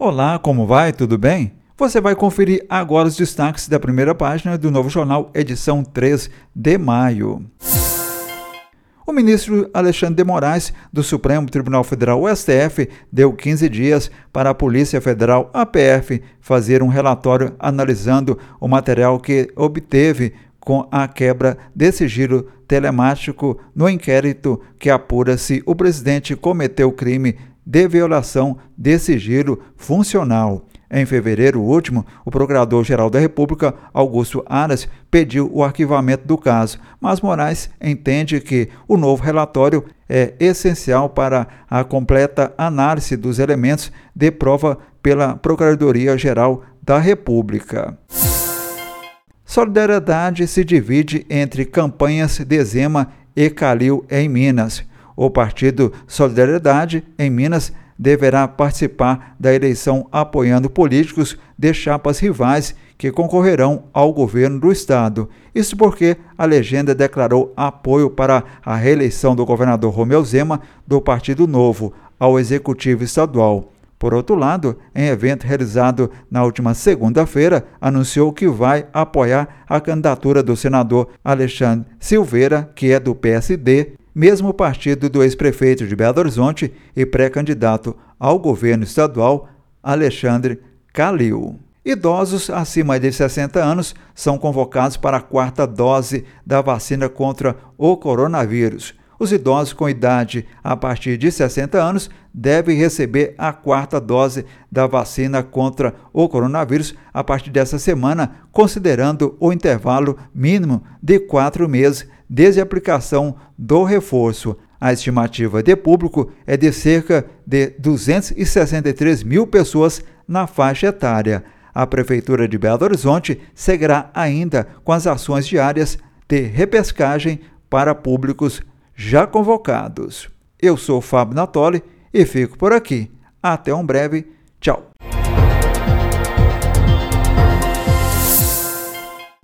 Olá, como vai? Tudo bem? Você vai conferir agora os destaques da primeira página do Novo Jornal, edição 3 de maio. O ministro Alexandre de Moraes, do Supremo Tribunal Federal, o STF, deu 15 dias para a Polícia Federal, a PF, fazer um relatório analisando o material que obteve com a quebra de sigilo telemático no inquérito que apura se o presidente cometeu crime de violação de sigilo funcional. Em fevereiro último, o Procurador-Geral da República, Augusto Aras, pediu o arquivamento do caso, mas Moraes entende que o novo relatório é essencial para a completa análise dos elementos de prova pela Procuradoria-Geral da República. Solidariedade se divide entre campanhas de Zema e Calil em Minas. O partido Solidariedade, em Minas, deverá participar da eleição apoiando políticos de chapas rivais que concorrerão ao governo do estado. Isso porque a legenda declarou apoio para a reeleição do governador Romeu Zema, do Partido Novo, ao executivo estadual. Por outro lado, em evento realizado na última segunda-feira, anunciou que vai apoiar a candidatura do senador Alexandre Silveira, que é do PSD, mesmo partido do ex-prefeito de Belo Horizonte e pré-candidato ao governo estadual, Alexandre Calil. Idosos acima de 60 anos são convocados para a 4ª dose da vacina contra o coronavírus. Os idosos com idade a partir de 60 anos devem receber a 4ª dose da vacina contra o coronavírus a partir dessa semana, considerando o intervalo mínimo de 4 meses desde a aplicação do reforço. A estimativa de público é de cerca de 263 mil pessoas na faixa etária. A Prefeitura de Belo Horizonte seguirá ainda com as ações diárias de repescagem para públicos já convocados. Eu sou Fábio Natoli e fico por aqui. Até um breve